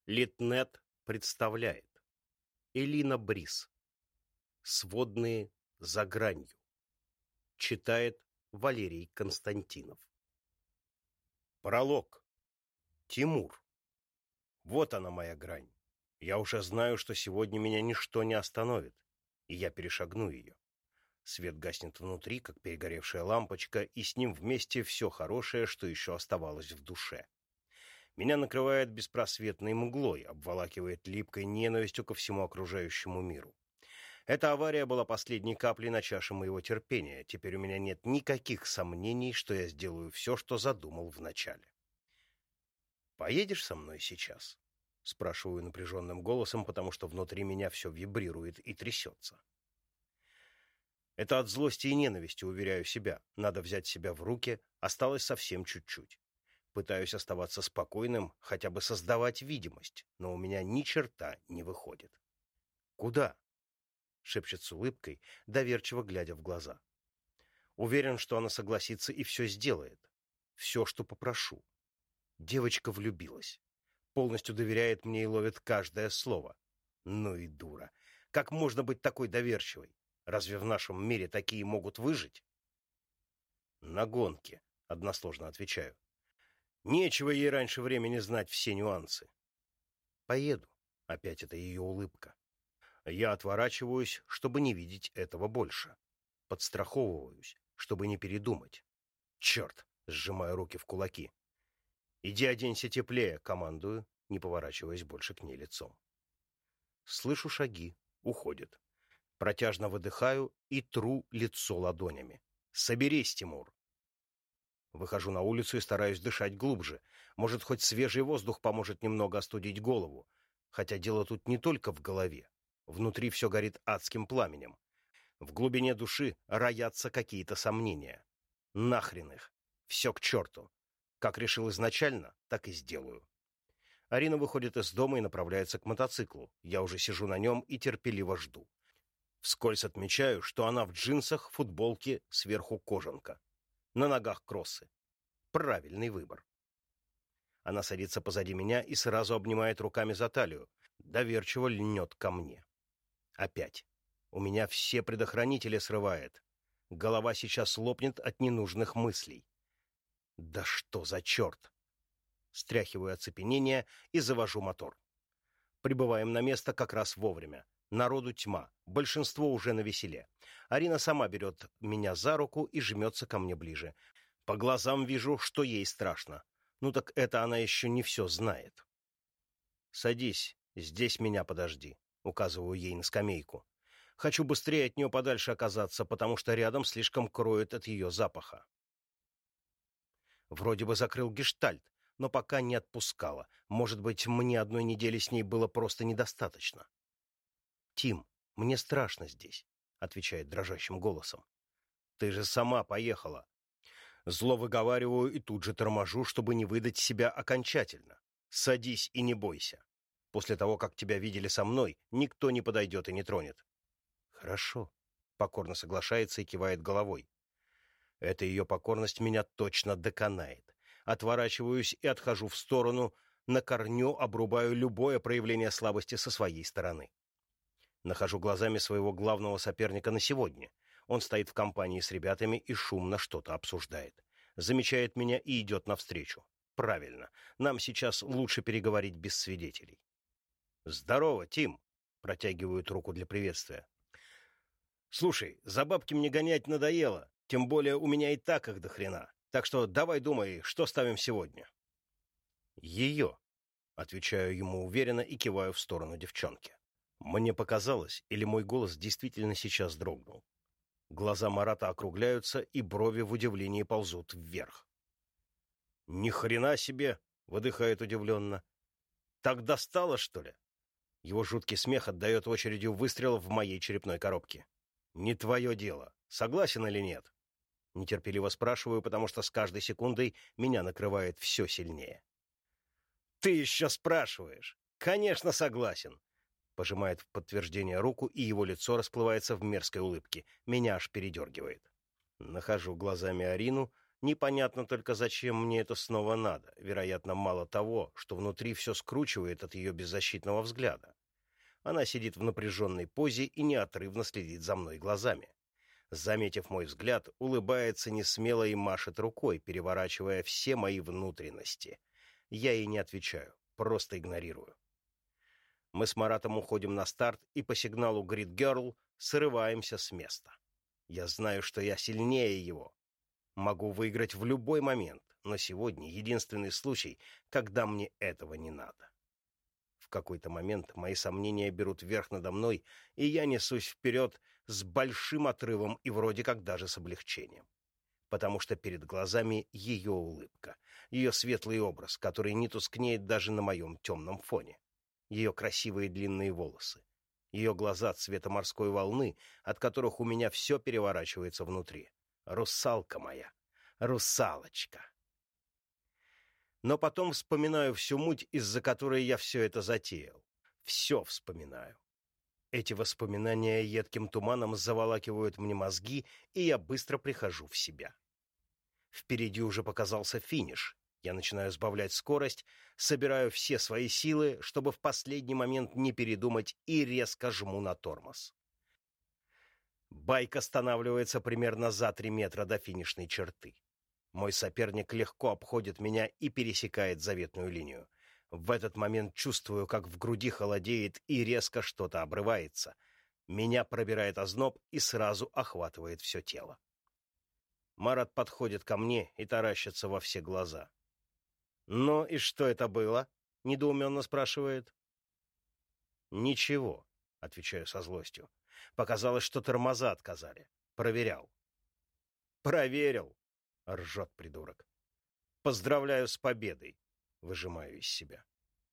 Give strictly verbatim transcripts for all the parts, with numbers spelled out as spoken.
Литнет представляет Элина Брис. Сводные за гранью. Читает Валерий Константинов. Пролог. Тимур. Вот она, моя грань. Я уже знаю, что сегодня меня ничто не остановит, и я перешагну ее. Свет гаснет внутри, как перегоревшая лампочка, и с ним вместе все хорошее, что еще оставалось в душе. Меня накрывает беспросветной мглой, обволакивает липкой ненавистью ко всему окружающему миру. Эта авария была последней каплей на чаше моего терпения. Теперь у меня нет никаких сомнений, что я сделаю все, что задумал вначале. «Поедешь со мной сейчас?» — спрашиваю напряженным голосом, потому что внутри меня все вибрирует и трясется. Это от злости и ненависти, уверяю себя. Надо взять себя в руки, осталось совсем чуть-чуть. Пытаюсь оставаться спокойным, хотя бы создавать видимость, но у меня ни черта не выходит. «Куда?» — шепчет с улыбкой, доверчиво глядя в глаза. Уверен, что она согласится и все сделает. Все, что попрошу. Девочка влюбилась. Полностью доверяет мне и ловит каждое слово. Ну и дура. Как можно быть такой доверчивой? Разве в нашем мире такие могут выжить? На гонке, односложно отвечаю. Нечего ей раньше времени знать все нюансы. Поеду. Опять это ее улыбка. Я отворачиваюсь, чтобы не видеть этого больше. Подстраховываюсь, чтобы не передумать. Черт, сжимаю руки в кулаки. Иди оденься теплее, командую, не поворачиваясь больше к ней лицом. Слышу шаги, уходит. Протяжно выдыхаю и тру лицо ладонями. Соберись, Тимур. Выхожу на улицу и стараюсь дышать глубже. Может, хоть свежий воздух поможет немного остудить голову. Хотя дело тут не только в голове. Внутри все горит адским пламенем. В глубине души роятся какие-то сомнения. Нахрен их. Все к черту. Как решил изначально, так и сделаю. Арина выходит из дома и направляется к мотоциклу. Я уже сижу на нем и терпеливо жду. Вскользь отмечаю, что она в джинсах, футболке, сверху кожанка. На ногах кроссы. Правильный выбор. Она садится позади меня и сразу обнимает руками за талию. Доверчиво льнет ко мне. Опять. У меня все предохранители срывает. Голова сейчас лопнет от ненужных мыслей. Да что за черт! Стряхиваю оцепенение и завожу мотор. Прибываем на место как раз вовремя. Народу тьма, большинство уже навеселе. Арина сама берет меня за руку и жмется ко мне ближе. По глазам вижу, что ей страшно. Ну так это она еще не все знает. «Садись, здесь меня подожди», — указываю ей на скамейку. Хочу быстрее от нее подальше оказаться, потому что рядом слишком кроет от ее запаха. Вроде бы закрыл гештальт, но пока не отпускала. Может быть, мне одной недели с ней было просто недостаточно. «Тим, мне страшно здесь», — отвечает дрожащим голосом. «Ты же сама поехала». Зло выговариваю и тут же торможу, чтобы не выдать себя окончательно. «Садись и не бойся. После того, как тебя видели со мной, никто не подойдет и не тронет». «Хорошо», — покорно соглашается и кивает головой. Эта ее покорность меня точно доконает. Отворачиваюсь и отхожу в сторону, на корню обрубаю любое проявление слабости со своей стороны. Нахожу глазами своего главного соперника на сегодня. Он стоит в компании с ребятами и шумно что-то обсуждает. Замечает меня и идет навстречу. Правильно, нам сейчас лучше переговорить без свидетелей. «Здорово, Тим!» — протягивают руку для приветствия. «Слушай, за бабки мне гонять надоело, тем более у меня и так их до хрена. Так что давай думай, что ставим сегодня». «Ее!» — отвечаю ему уверенно и киваю в сторону девчонки. Мне показалось, или мой голос действительно сейчас дрогнул. Глаза Марата округляются, и брови в удивлении ползут вверх. «Ни хрена себе!» — выдыхает удивленно. «Так достало, что ли?» Его жуткий смех отдает очередью выстрелов в моей черепной коробке. «Не твое дело. Согласен или нет?» Нетерпеливо спрашиваю, потому что с каждой секундой меня накрывает все сильнее. «Ты еще спрашиваешь? Конечно, согласен!» Пожимает в подтверждение руку, и его лицо расплывается в мерзкой улыбке. Меня аж передергивает. Нахожу глазами Арину, Непонятно только, зачем мне это снова надо. Вероятно, мало того, что внутри все скручивает от ее беззащитного взгляда. Она сидит в напряженной позе и неотрывно следит за мной глазами. Заметив мой взгляд, улыбается несмело и машет рукой, переворачивая все мои внутренности. Я ей не отвечаю, просто игнорирую. Мы с Маратом уходим на старт и по сигналу «Grid Girl» срываемся с места. Я знаю, что я сильнее его. Могу выиграть в любой момент, но сегодня единственный случай, когда мне этого не надо. В какой-то момент мои сомнения берут верх надо мной, и я несусь вперед с большим отрывом и вроде как даже с облегчением. Потому что перед глазами ее улыбка, ее светлый образ, который не тускнеет даже на моем темном фоне, ее красивые длинные волосы, ее глаза цвета морской волны, от которых у меня все переворачивается внутри. Русалка моя, русалочка. Но потом вспоминаю всю муть, из-за которой я все это затеял. Все вспоминаю. Эти воспоминания едким туманом заволакивают мне мозги, и я быстро прихожу в себя. Впереди уже показался финиш. Я начинаю сбавлять скорость, собираю все свои силы, чтобы в последний момент не передумать, и резко жму на тормоз. Байк останавливается примерно за три метра до финишной черты. Мой соперник легко обходит меня и пересекает заветную линию. В этот момент чувствую, как в груди холодеет и резко что-то обрывается. Меня пробирает озноб и сразу охватывает все тело. Марат подходит ко мне и таращится во все глаза. «Ну и что это было?» — недоуменно спрашивает. «Ничего», — отвечаю со злостью. «Показалось, что тормоза отказали. Проверял». «Проверил», — ржет придурок. «Поздравляю с победой», — выжимаю из себя.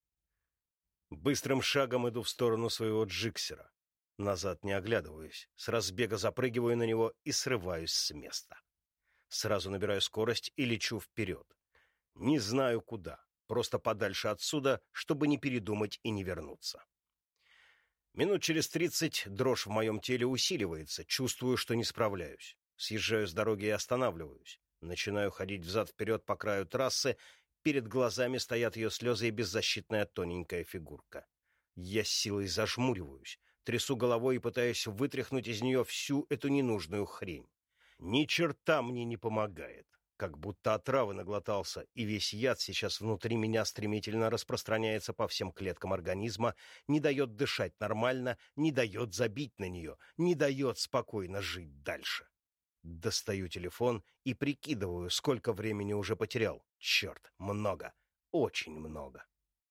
Быстрым шагом иду в сторону своего джиксера. Назад не оглядываюсь, с разбега запрыгиваю на него и срываюсь с места. Сразу набираю скорость и лечу вперед. Не знаю куда, просто подальше отсюда, чтобы не передумать и не вернуться. Минут через тридцать дрожь в моем теле усиливается, чувствую, что не справляюсь. Съезжаю с дороги и останавливаюсь. Начинаю ходить взад-вперед по краю трассы, перед глазами стоят ее слезы и беззащитная тоненькая фигурка. Я с силой зажмуриваюсь, трясу головой и пытаюсь вытряхнуть из нее всю эту ненужную хрень. Ни черта мне не помогает. Как будто отравы наглотался, и весь яд сейчас внутри меня стремительно распространяется по всем клеткам организма, не дает дышать нормально, не дает забить на нее, не дает спокойно жить дальше. Достаю телефон и прикидываю, сколько времени уже потерял. Черт, много, очень много.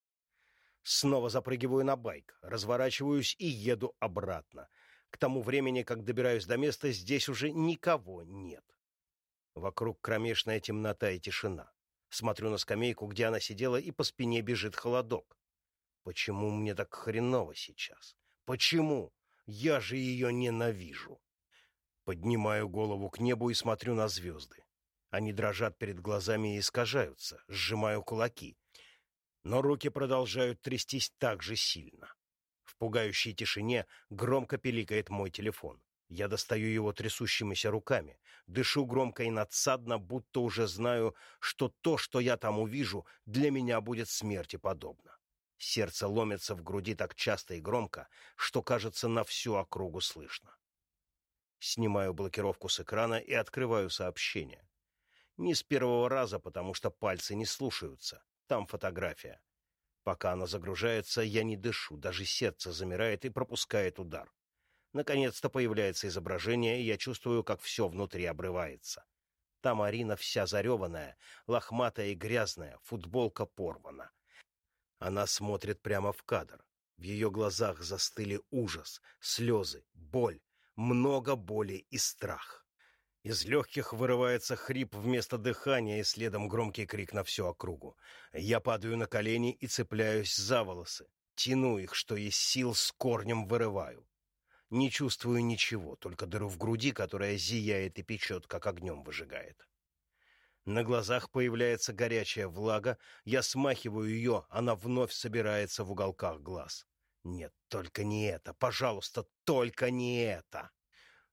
Снова запрыгиваю на байк, разворачиваюсь и еду обратно. К тому времени, как добираюсь до места, здесь уже никого нет. Вокруг кромешная темнота и тишина. Смотрю на скамейку, где она сидела, и по спине бежит холодок. Почему мне так хреново сейчас? Почему? Я же ее ненавижу. Поднимаю голову к небу и смотрю на звезды. Они дрожат перед глазами и искажаются, сжимаю кулаки. Но руки продолжают трястись так же сильно. В пугающей тишине громко пиликает мой телефон. Я достаю его трясущимися руками, дышу громко и надсадно, будто уже знаю, что то, что я там увижу, для меня будет смерти подобно. Сердце ломится в груди так часто и громко, что, кажется, на всю округу слышно. Снимаю блокировку с экрана и открываю сообщение. Не с первого раза, потому что пальцы не слушаются. Там фотография. Пока она загружается, я не дышу, даже сердце замирает и пропускает удар. Наконец-то появляется изображение, и я чувствую, как все внутри обрывается. Там Арина вся зареванная, лохматая и грязная, футболка порвана. Она смотрит прямо в кадр. В ее глазах застыли ужас, слезы, боль, много боли и страх. Из легких вырывается хрип вместо дыхания и следом громкий крик на всю округу. Я падаю на колени и цепляюсь за волосы. Тяну их, что есть сил, с корнем вырываю. Не чувствую ничего, только дыру в груди, которая зияет и печет, как огнем выжигает. На глазах появляется горячая влага, я смахиваю ее, она вновь собирается в уголках глаз. Нет, только не это, пожалуйста, только не это.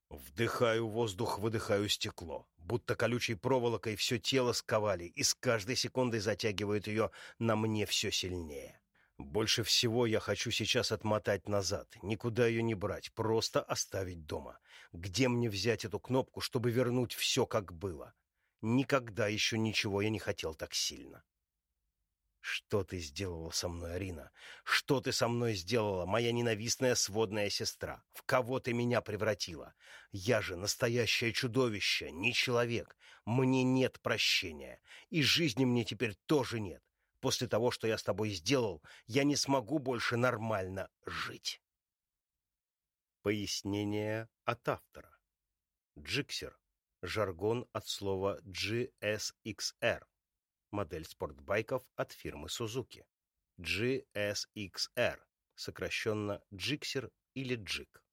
Вдыхаю воздух, выдыхаю стекло. Будто колючей проволокой все тело сковали, и с каждой секундой затягивают ее на мне все сильнее. Больше всего я хочу сейчас отмотать назад, никуда ее не брать, просто оставить дома. Где мне взять эту кнопку, чтобы вернуть все, как было? Никогда еще ничего я не хотел так сильно. Что ты сделала со мной, Арина? Что ты со мной сделала, моя ненавистная сводная сестра? В кого ты меня превратила? Я же настоящее чудовище, не человек. Мне нет прощения. И жизни мне теперь тоже нет. После того, что я с тобой сделал, я не смогу больше нормально жить. Пояснение от автора. Джиксер. Жаргон от слова джи эс икс ар. Модель спортбайков от фирмы Suzuki. джи эс икс ар, сокращенно Джиксер или Джик.